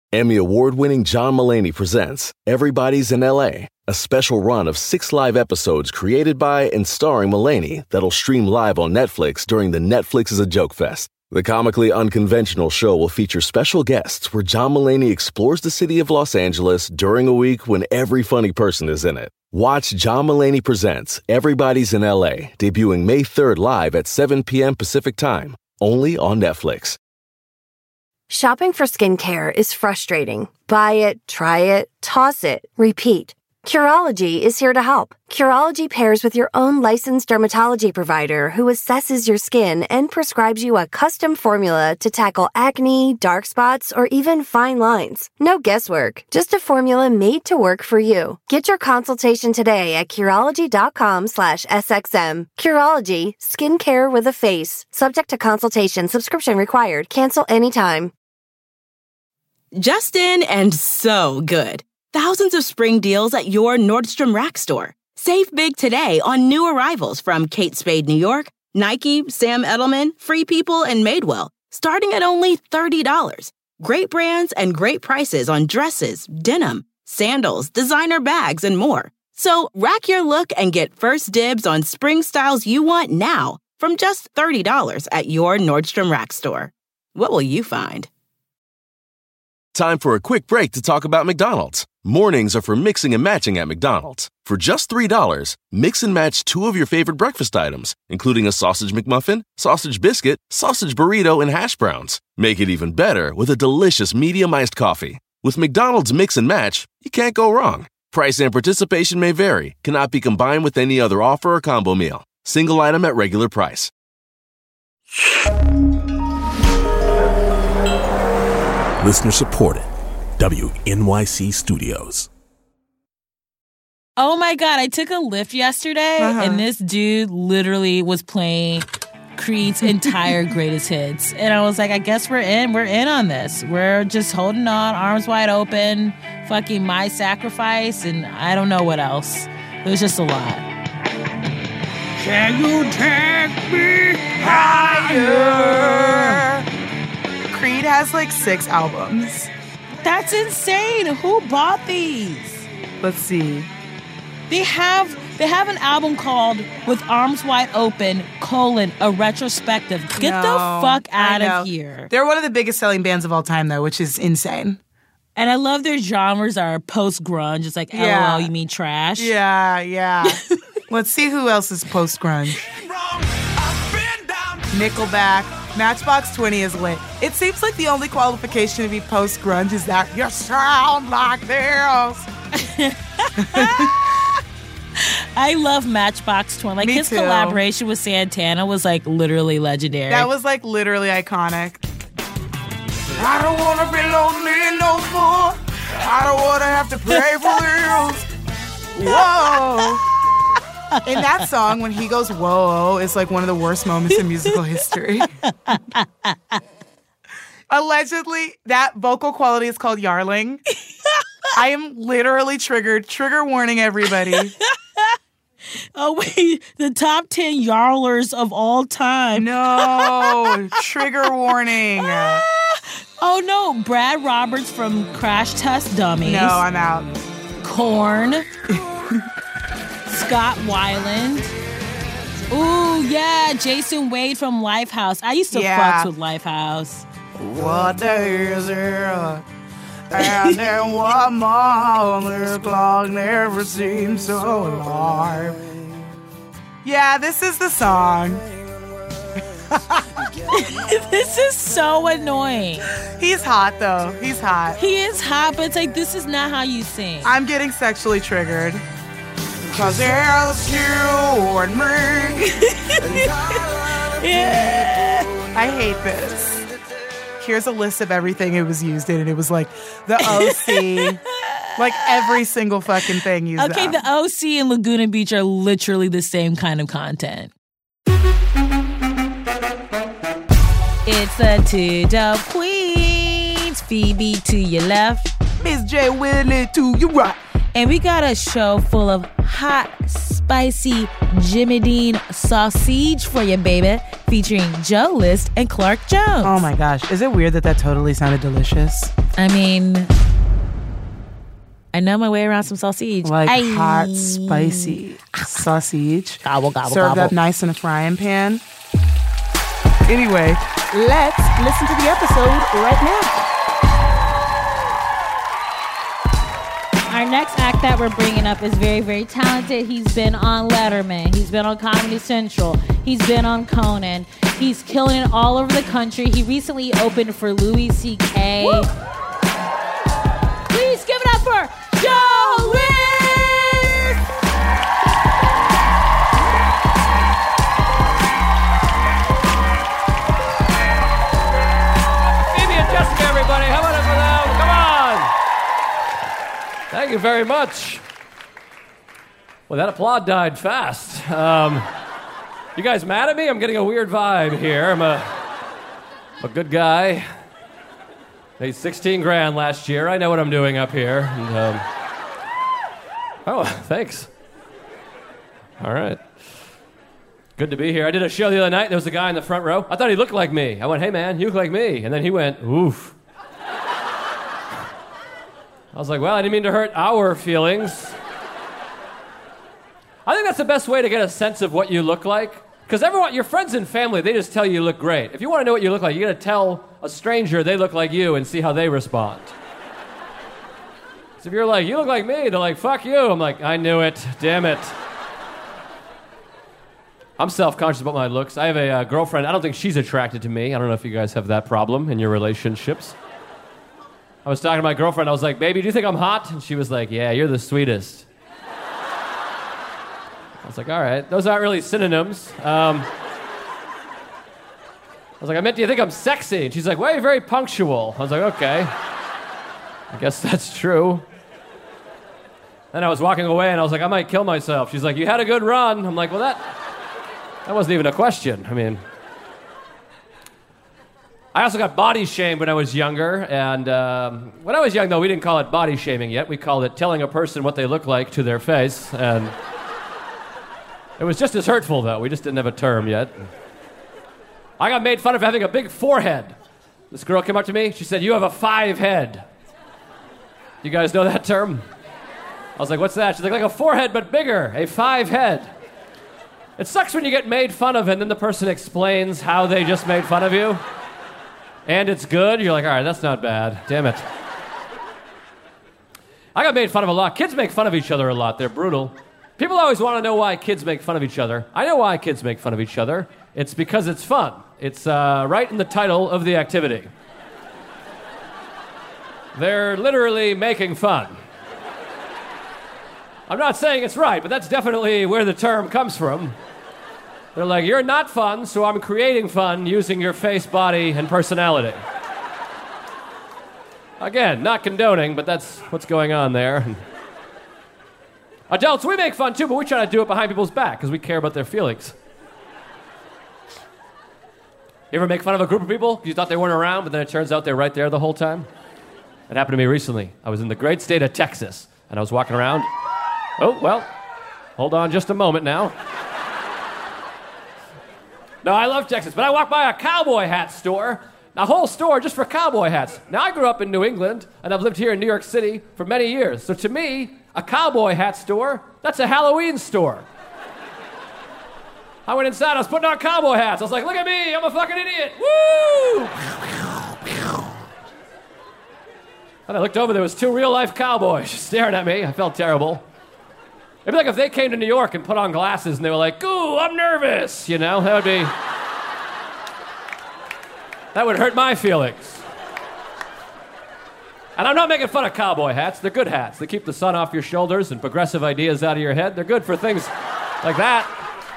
Emmy award-winning John Mulaney presents Everybody's in L.A., a special run of 6 live episodes created by and starring Mulaney that'll stream live on Netflix during the Netflix is a Joke Fest. The comically unconventional show will feature special guests where John Mulaney explores the city of Los Angeles during a week when every funny person is in it. Watch John Mulaney Presents Everybody's in L.A., debuting May 3rd live at 7 p.m. Pacific Time, only on Netflix. Shopping for skincare is frustrating. Buy it, try it, toss it, repeat. Curology is here to help. Curology pairs with your own licensed dermatology provider who assesses your skin and prescribes you a custom formula to tackle acne, dark spots, or even fine lines. No guesswork, just a formula made to work for you. Get your consultation today at Curology.com/SXM. Curology, skincare with a face. Subject to consultation, subscription required. Cancel anytime. Justin and so good. Thousands of spring deals at your Nordstrom Rack store. Save big today on new arrivals from Kate Spade New York, Nike, Sam Edelman, Free People, and Madewell, starting at only $30. Great brands and great prices on dresses, denim, sandals, designer bags, and more. So rack your look and get first dibs on spring styles you want now from just $30 at your Nordstrom Rack store. What will you find? Time for a quick break to talk about McDonald's. Mornings are for mixing and matching at McDonald's. For just $3, mix and match 2 of your favorite breakfast items, including a sausage McMuffin, sausage biscuit, sausage burrito, and hash browns. Make it even better with a delicious medium iced coffee. With McDonald's Mix and Match, you can't go wrong. Price and participation may vary, cannot be combined with any other offer or combo meal. Single item at regular price. Listener supported. WNYC Studios. Oh my God, I took a Lyft yesterday and this dude literally was playing Creed's entire greatest hits. And I was like, I guess we're in on this. We're just holding on, arms wide open, fucking My Sacrifice, and I don't know what else. It was just a lot. Can you take me higher? Creed has like 6 albums. That's insane. Who bought these? Let's see. They have an album called With Arms Wide Open, a retrospective. Get the fuck out of here. They're one of the biggest selling bands of all time, though, which is insane. And I love their genres are post-grunge. It's like, LOL, you mean trash? Yeah. Let's see who else is post-grunge. Nickelback. Matchbox 20 is lit. It seems like the only qualification to be post-grunge is that you sound like this. I love Matchbox 20. Like, his collaboration with Santana was, like, literally legendary. That was, like, literally iconic. I don't want to be lonely no more. I don't want to have to pray for bills. Whoa. In that song, when he goes, whoa, it's like one of the worst moments in musical history. Allegedly, that vocal quality is called yarling. I am literally triggered. Trigger warning, everybody. Oh, wait. The top 10 yarlers of all time. No. Trigger warning. Oh, no. Brad Roberts from Crash Test Dummies. No, I'm out. Korn. Scott Weiland. Ooh, yeah, Jason Wade from Lifehouse. I used to fuck with Lifehouse. What day is it? And then one more, this clock never seems so alive. Yeah, this is the song. This is so annoying. He's hot, though. He's hot. He is hot, but it's like, this is not how you sing. I'm getting sexually triggered. Cause there's you and me. Yeah. I hate this. Here's a list of everything it was used in, and it was like the OC. Like every single fucking thing used. Okay, the OC and Laguna Beach are literally the same kind of content. It's the Two Dope Queens. Phoebe to your left. Miss J. Willie to your right. And we got a show full of hot, spicy Jimmy Dean sausage for you, baby, featuring Joe List and Clark Jones. Oh my gosh. Is it weird that totally sounded delicious? I mean, I know my way around some sausage. Like hot, spicy sausage. Gobble, gobble, Served gobble. up nice in a frying pan. Anyway, let's listen to the episode right now. Our next act that we're bringing up is very, very talented. He's been on Letterman. He's been on Comedy Central. He's been on Conan. He's killing it all over the country. He recently opened for Louis C.K. Woo! Please give it up for Joe List! Phoebe and Jessica, everybody. How about it for them? Come on! Thank you very much. Well, that applaud died fast. You guys mad at me? I'm getting a weird vibe here. I'm a good guy. Made 16 grand last year. I know what I'm doing up here. And, oh, thanks. All right. Good to be here. I did a show the other night. There was a guy in the front row. I thought he looked like me. I went, hey, man, you look like me. And then he went, oof. I was like, well, I didn't mean to hurt our feelings. I think that's the best way to get a sense of what you look like. Because everyone, your friends and family, they just tell you look great. If you want to know what you look like, you got to tell a stranger they look like you and see how they respond. So if you're like, you look like me, they're like, fuck you. I'm like, I knew it. Damn it. I'm self-conscious about my looks. I have a girlfriend. I don't think she's attracted to me. I don't know if you guys have that problem in your relationships. I was talking to my girlfriend. I was like, baby, do you think I'm hot? And she was like, yeah, you're the sweetest. I was like, all right. Those aren't really synonyms. I was like, I meant, do you think I'm sexy? And she's like, well, you're very punctual. I was like, okay. I guess that's true. Then I was walking away, and I was like, I might kill myself. She's like, you had a good run. I'm like, well, that wasn't even a question. I mean, I also got body shamed when I was younger. And when I was young, though, we didn't call it body shaming yet. We called it telling a person what they look like to their face. And it was just as hurtful, though. We just didn't have a term yet. I got made fun of having a big forehead. This girl came up to me. She said, you have a 5 head. You guys know that term? I was like, what's that? She's like a forehead, but bigger. A 5 head. It sucks when you get made fun of and then the person explains how they just made fun of you. And it's good. You're like, all right, that's not bad. Damn it. I got made fun of a lot. Kids make fun of each other a lot. They're brutal. People always want to know why kids make fun of each other. I know why kids make fun of each other. It's because it's fun. It's right in the title of the activity. They're literally making fun. I'm not saying it's right, but that's definitely where the term comes from. They're like, you're not fun, so I'm creating fun using your face, body, and personality. Again, not condoning, but that's what's going on there. Adults, we make fun too, but we try to do it behind people's back because we care about their feelings. You ever make fun of a group of people because you thought they weren't around, but then it turns out they're right there the whole time? It happened to me recently. I was in the great state of Texas, and I was walking around. Oh, well, hold on just a moment now. No, I love Texas, but I walked by a cowboy hat store, a whole store just for cowboy hats. Now, I grew up in New England, and I've lived here in New York City for many years. So to me, a cowboy hat store, that's a Halloween store. I went inside, I was putting on cowboy hats. I was like, look at me, I'm a fucking idiot. Woo! And I looked over, there was 2 real-life cowboys staring at me. I felt terrible. It'd be like if they came to New York and put on glasses and they were like, ooh, I'm nervous, you know? That would hurt my feelings. And I'm not making fun of cowboy hats. They're good hats. They keep the sun off your shoulders and progressive ideas out of your head. They're good for things like that.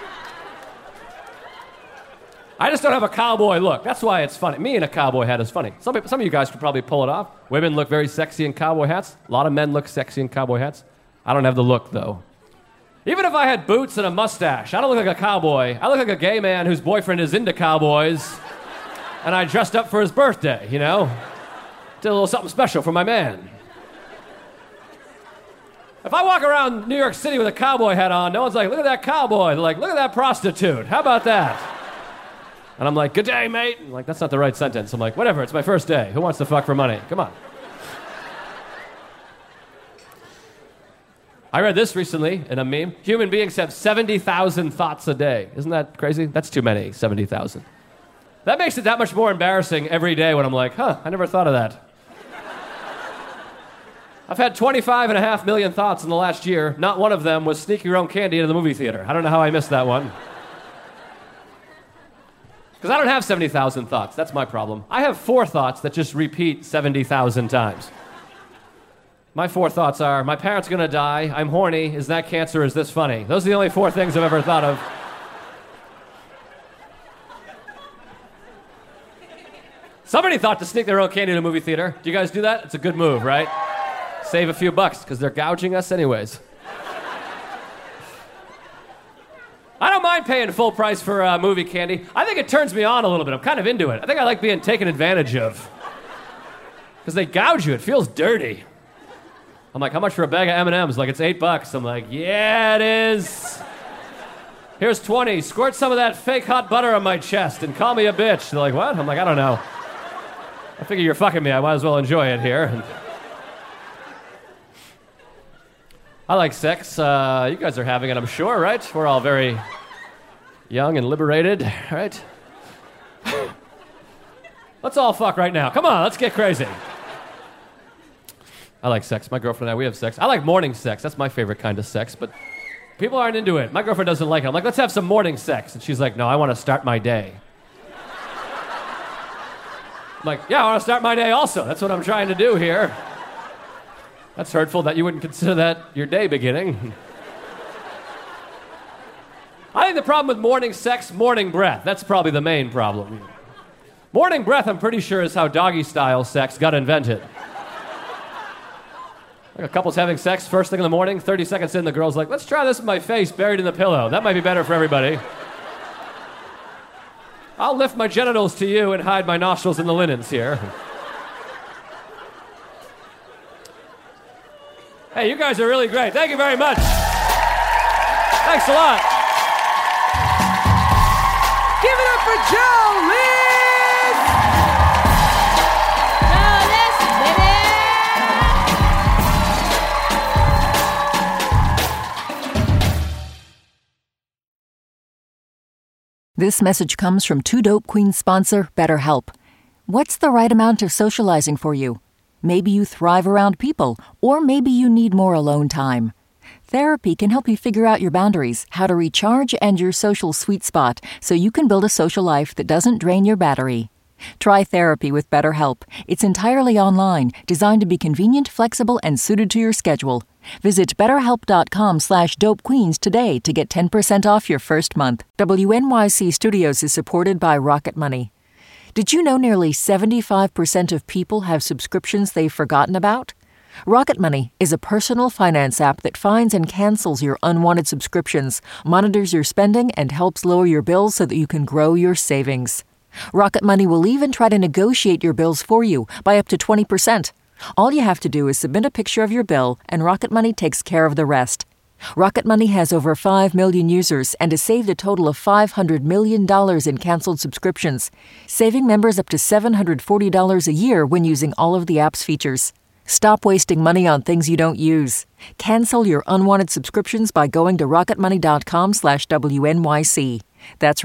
I just don't have a cowboy look. That's why it's funny. Me in a cowboy hat is funny. Some of you guys could probably pull it off. Women look very sexy in cowboy hats. A lot of men look sexy in cowboy hats. I don't have the look, though. Even if I had boots and a mustache, I don't look like a cowboy. I look like a gay man whose boyfriend is into cowboys, and I dressed up for his birthday, you know? Did a little something special for my man. If I walk around New York City with a cowboy hat on, no one's like, look at that cowboy. They're like, look at that prostitute. How about that? And I'm like, good day, mate. I'm like, that's not the right sentence. I'm like, whatever, it's my first day. Who wants to fuck for money? Come on. I read this recently in a meme. Human beings have 70,000 thoughts a day. Isn't that crazy? That's too many, 70,000. That makes it that much more embarrassing every day when I'm like, I never thought of that. I've had 25.5 million thoughts in the last year. Not one of them was sneak your own candy into the movie theater. I don't know how I missed that one. Because I don't have 70,000 thoughts. That's my problem. I have 4 thoughts that just repeat 70,000 times. My 4 thoughts are, my parents are going to die, I'm horny, is that cancer, is this funny? Those are the only 4 things I've ever thought of. Somebody thought to sneak their own candy to a movie theater. Do you guys do that? It's a good move, right? Save a few bucks, because they're gouging us anyways. I don't mind paying full price for movie candy. I think it turns me on a little bit. I'm kind of into it. I think I like being taken advantage of. Because they gouge you. It feels dirty. I'm like, how much for a bag of M&Ms? Like, it's $8. I'm like, yeah, it is. Here's 20. Squirt some of that fake hot butter on my chest and call me a bitch. They're like, what? I'm like, I don't know. I figure you're fucking me. I might as well enjoy it here. I like sex. You guys are having it, I'm sure, right? We're all very young and liberated, right? Let's all fuck right now. Come on, let's get crazy. I like sex. My girlfriend and I, we have sex. I like morning sex. That's my favorite kind of sex, but people aren't into it. My girlfriend doesn't like it. I'm like, let's have some morning sex. And she's like, no, I want to start my day. I'm like, yeah, I want to start my day also. That's what I'm trying to do here. That's hurtful that you wouldn't consider that your day beginning. I think the problem with morning sex, morning breath. That's probably the main problem. Morning breath, I'm pretty sure, is how doggy-style sex got invented. Like a couple's having sex first thing in the morning, 30 seconds in, the girl's like, let's try this with my face buried in the pillow. That might be better for everybody. I'll lift my genitals to you and hide my nostrils in the linens here. Hey, you guys are really great. Thank you very much. Thanks a lot. Give it up for Joe List! This message comes from Two Dope Queens sponsor, BetterHelp. What's the right amount of socializing for you? Maybe you thrive around people, or maybe you need more alone time. Therapy can help you figure out your boundaries, how to recharge, and your social sweet spot so you can build a social life that doesn't drain your battery. Try therapy with BetterHelp. It's entirely online, designed to be convenient, flexible, and suited to your schedule. Visit BetterHelp.com/DopeQueens today to get 10% off your first month. WNYC Studios is supported by Rocket Money. Did you know nearly 75% of people have subscriptions they've forgotten about? Rocket Money is a personal finance app that finds and cancels your unwanted subscriptions, monitors your spending, and helps lower your bills so that you can grow your savings. Rocket Money will even try to negotiate your bills for you by up to 20%. All you have to do is submit a picture of your bill, and Rocket Money takes care of the rest. Rocket Money has over 5 million users and has saved a total of $500 million in canceled subscriptions, saving members up to $740 a year when using all of the app's features. Stop wasting money on things you don't use. Cancel your unwanted subscriptions by going to rocketmoney.com/WNYC. That's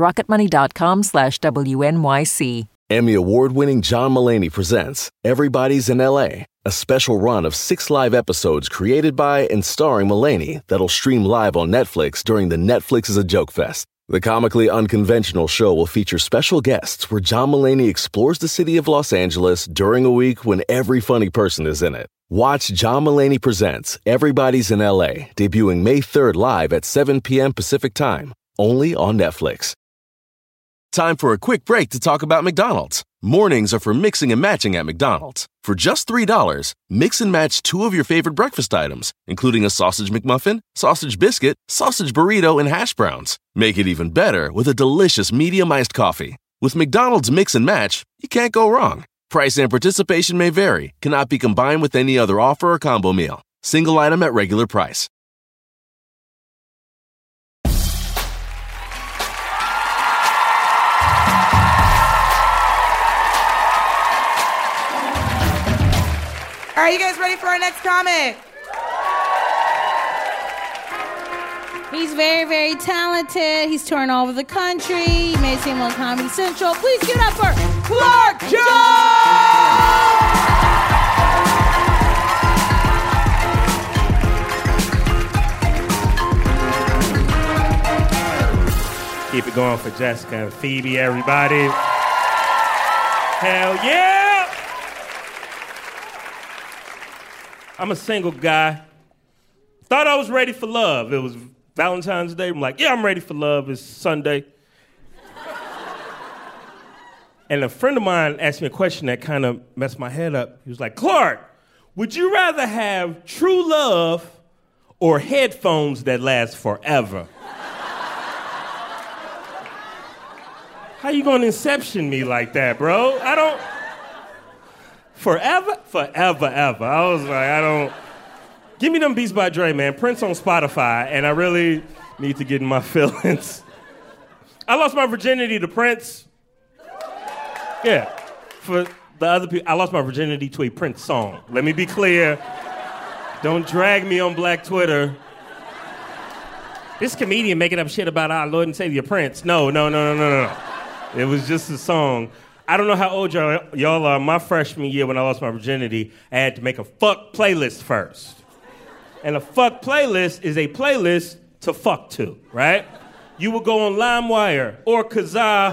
rocketmoney.com/WNYC. Emmy award-winning John Mulaney presents Everybody's in L.A., a special run of 6 live episodes created by and starring Mulaney that'll stream live on Netflix during the Netflix is a Joke Fest. The comically unconventional show will feature special guests where John Mulaney explores the city of Los Angeles during a week when every funny person is in it. Watch John Mulaney Presents Everybody's in L.A., debuting May 3rd live at 7 p.m. Pacific Time, only on Netflix. Time for a quick break to talk about McDonald's. Mornings are for mixing and matching at McDonald's. For just $3, mix and match 2 of your favorite breakfast items, including a sausage McMuffin, sausage biscuit, sausage burrito, and hash browns. Make it even better with a delicious medium iced coffee. With McDonald's Mix and Match, you can't go wrong. Price and participation may vary, cannot be combined with any other offer or combo meal. Single item at regular price. Are you guys ready for our next comic? He's very, very talented. He's touring all over the country. You may see him on Comedy Central. Please give it up for Clark Jones! Keep it going for Jessica and Phoebe, everybody. Hell yeah! I'm a single guy. Thought I was ready for love. It was Valentine's Day. I'm like, yeah, I'm ready for love. It's Sunday. And a friend of mine asked me a question that kind of messed my head up. He was like, Clark, would you rather have true love or headphones that last forever? How you gonna inception me like that, bro? I don't... Forever? Forever, ever. I was like, I don't... Give me them Beats by Dre, man. Prince on Spotify, and I really need to get in my feelings. I lost my virginity to Prince. Yeah. For the other people, I lost my virginity to a Prince song. Let me be clear. Don't drag me on Black Twitter. This comedian making up shit about our Lord and Savior Prince. No. It was just a song. I don't know how old y'all are. My freshman year when I lost my virginity, I had to make a fuck playlist first. And a fuck playlist is a playlist to fuck to, right? You would go on LimeWire or Kazaa.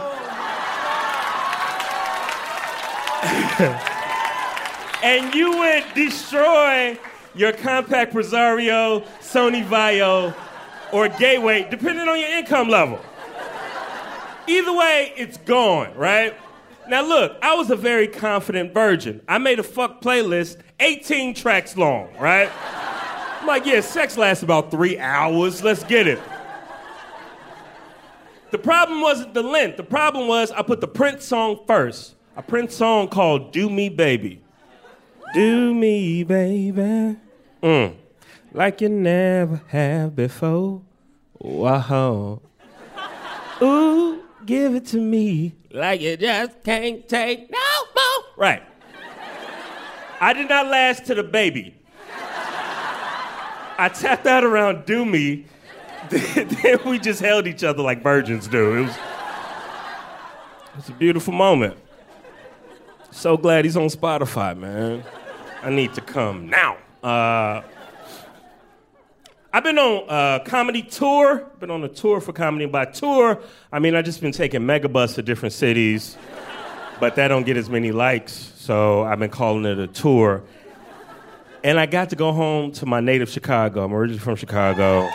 And you would destroy your Compact Presario, Sony Vaio, or Gateway, depending on your income level. Either way, it's gone, right? Now look, I was a very confident virgin. I made a fuck playlist 18 tracks long, right? I'm like, yeah, sex lasts about 3 hours. Let's get it. The problem wasn't the length. The problem was I put the Prince song first. A Prince song called Do Me Baby. Do me, baby. Like you never have before. Wow. Ooh, give it to me like you just can't take no more. Right. I did not last to the baby. I tapped out around Do Me. Then we just held each other like virgins do. It was a beautiful moment. So glad he's on Spotify, man. I need to come now. I've been on a comedy tour. Been on a tour for comedy. And by tour, I mean I just been taking megabus to different cities, but that don't get as many likes, so I've been calling it a tour. And I got to go home to my native Chicago. I'm originally from Chicago.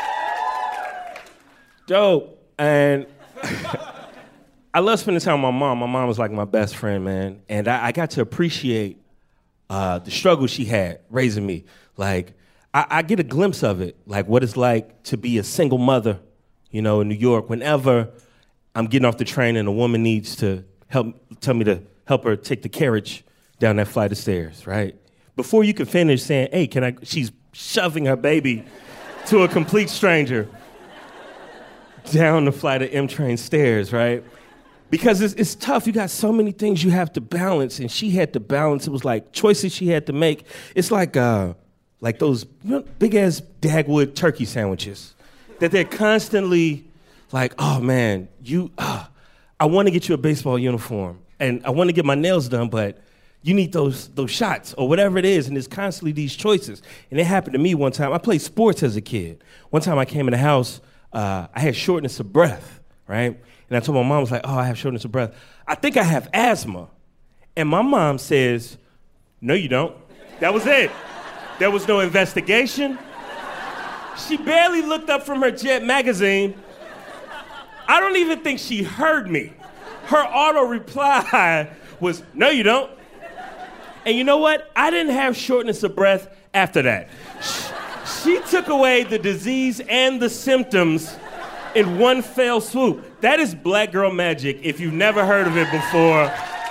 Dope. And I love spending time with my mom. My mom was like my best friend, man. And I got to appreciate the struggle she had raising me. Like, I get a glimpse of it, like what it's like to be a single mother, you know, in New York. Whenever I'm getting off the train and a woman needs to tell me to help her take the carriage down that flight of stairs, right? Before you can finish saying, hey, can I? She's shoving her baby to a complete stranger down the flight of M-Train stairs, right? Because it's tough. You got so many things you have to balance, and she had to balance. It was like choices she had to make. It's like those big-ass Dagwood turkey sandwiches that they're constantly like, oh, man, I want to get you a baseball uniform, and I want to get my nails done, but you need those shots or whatever it is, and there's constantly these choices. And it happened to me one time. I played sports as a kid. One time I came in the house, I had shortness of breath, right? And I told my mom, I was like, oh, I have shortness of breath. I think I have asthma. And my mom says, no, you don't. That was it. There was no investigation. She barely looked up from her Jet magazine. I don't even think she heard me. Her auto reply was, no, you don't. And you know what? I didn't have shortness of breath after that. She took away the disease and the symptoms in one fell swoop. That is black girl magic if you've never heard of it before.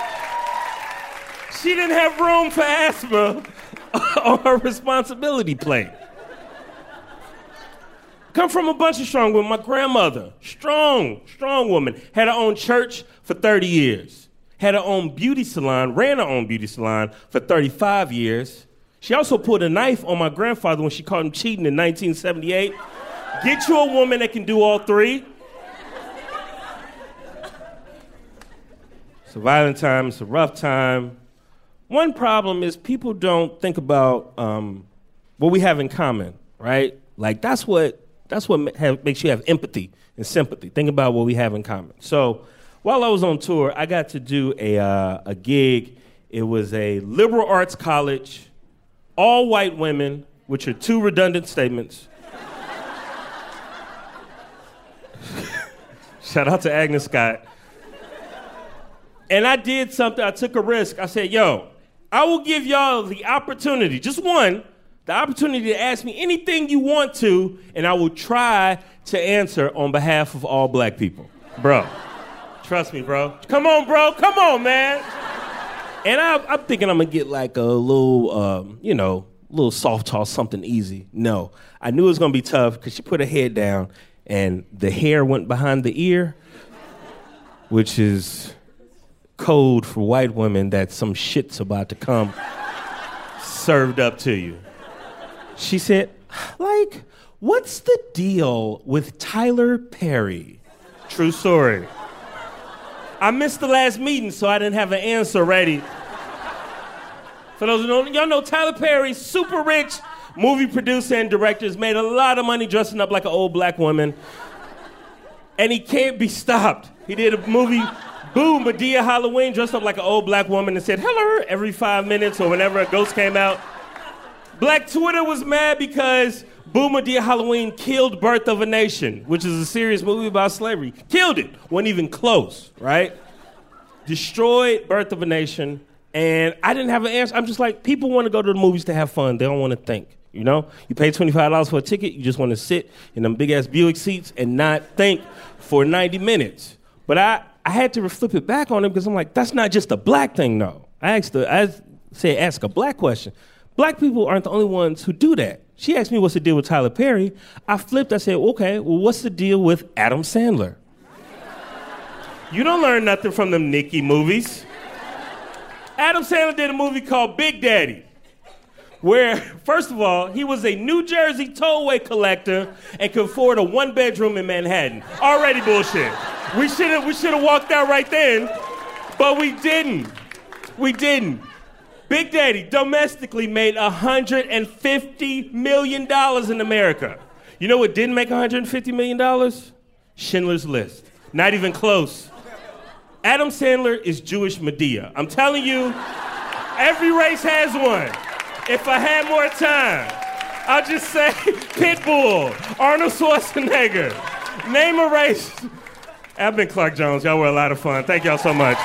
She didn't have room for asthma on her responsibility plate. Come from a bunch of strong women. My grandmother, strong woman, had her own church for 30 years. Had her own beauty salon, ran her own beauty salon for 35 years. She also pulled a knife on my grandfather when she caught him cheating in 1978. Get you a woman that can do all three. It's a violent time. It's a rough time. One problem is people don't think about what we have in common, right? Like that's what makes you have empathy and sympathy. Think about what we have in common. So while I was on tour, I got to do a gig. It was a liberal arts college, all white women, which are two redundant statements. Shout out to Agnes Scott. And I did something. I took a risk. I said, yo, I will give y'all the opportunity, just one, the opportunity to ask me anything you want to, and I will try to answer on behalf of all black people. Bro, trust me, bro. Come on, bro. Come on, man. And I'm thinking I'm going to get like a little, little soft toss, something easy. No. I knew it was going to be tough because she put her head down and the hair went behind the ear, which is code for white women that some shit's about to come served up to you. She said, like, what's the deal with Tyler Perry? True story. I missed the last meeting, so I didn't have an answer ready. For those who don't, y'all know Tyler Perry, super rich movie producer and director, has made a lot of money dressing up like an old black woman. And he can't be stopped. He did a movie, Boo, Madea Halloween, dressed up like an old black woman and said, hello, every 5 minutes or whenever a ghost came out. Black Twitter was mad because Boo, Madea Halloween killed Birth of a Nation, which is a serious movie about slavery. Killed it. Wasn't even close, right? Destroyed Birth of a Nation. And I didn't have an answer. I'm just like, people want to go to the movies to have fun. They don't want to think, you know? You pay $25 for a ticket. You just want to sit in them big-ass Buick seats and not think for 90 minutes. But I had to flip it back on him because I'm like, that's not just a black thing, though. I said, ask a black question. Black people aren't the only ones who do that. She asked me what's the deal with Tyler Perry. I flipped. I said, okay, well, what's the deal with Adam Sandler? You don't learn nothing from them Nicki movies. Adam Sandler did a movie called Big Daddy, where, first of all, he was a New Jersey tollway collector and could afford a one-bedroom in Manhattan. Already bullshit. We should have walked out right then, but we didn't. We didn't. Big Daddy domestically made $150 million in America. You know what didn't make $150 million? Schindler's List. Not even close. Adam Sandler is Jewish Madea. I'm telling you, every race has one. If I had more time, I'll just say Pitbull, Arnold Schwarzenegger. Name a race. I've been Clark Jones. Y'all were a lot of fun. Thank y'all so much.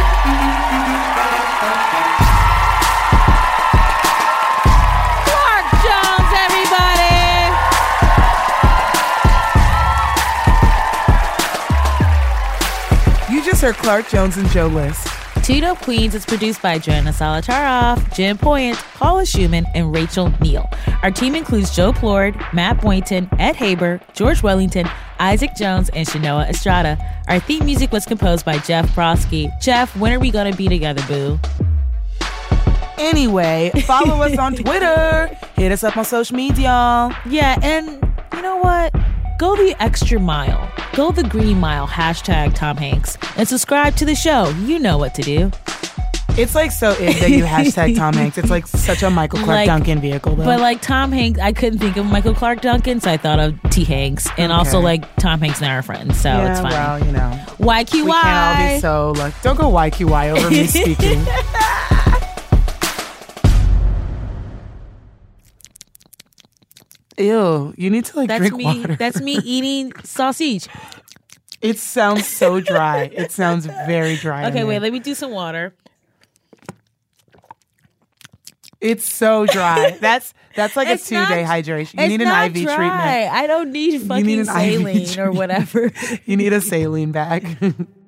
Sir Clark Jones and Joe List. Two Dope Queens is produced by Joanna Solotaroff, Jen Poyant, Paula Schumann, and Rachel Neal. Our team includes Joe Plord, Matt Boynton, Ed Haber, George Wellington, Isaac Jones, and Shanoa Estrada. Our theme music was composed by Jeff Brodsky. Jeff, when are we going to be together, boo? Anyway, follow us on Twitter. Hit us up on social media. Yeah, and you know what? Go the extra mile. Go the green mile, # Tom Hanks. And subscribe to the show. You know what to do. It's like so ig that you # Tom Hanks. It's like such a Michael Clark Duncan vehicle, though. But like Tom Hanks, I couldn't think of Michael Clark Duncan, so I thought of T. Hanks. And also like Tom Hanks and I are friends, so it's fine. Well, you know. YQY. We can't all be so like, don't go YQY over me speaking. Ew, you need to like drink water. That's me eating sausage. It sounds so dry. It sounds very dry. Okay, wait, let me do some water. It's so dry. That's like a 2-day hydration. You need an IV dry. treatment. I don't need fucking saline or whatever. You need a saline bag.